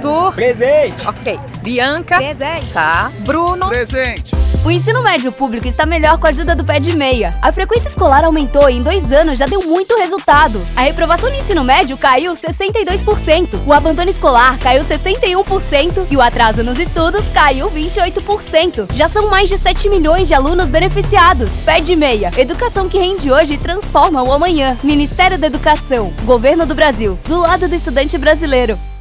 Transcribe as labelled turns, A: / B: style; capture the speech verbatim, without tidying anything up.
A: Arthur.
B: Presente.
A: Ok. Bianca.
C: Presente.
A: Tá. Bruno.
D: Presente.
C: O ensino médio público está melhor com a ajuda do Pé de Meia. A frequência escolar aumentou e em dois anos já deu muito resultado. A reprovação no ensino médio caiu sessenta e dois por cento, o abandono escolar caiu sessenta e um por cento e o atraso nos estudos caiu vinte e oito por cento. Já são mais de sete milhões de alunos beneficiados. Pé de Meia. Educação que rende hoje e transforma o amanhã. Ministério da Educação. Governo do Brasil. Do lado do estudante brasileiro.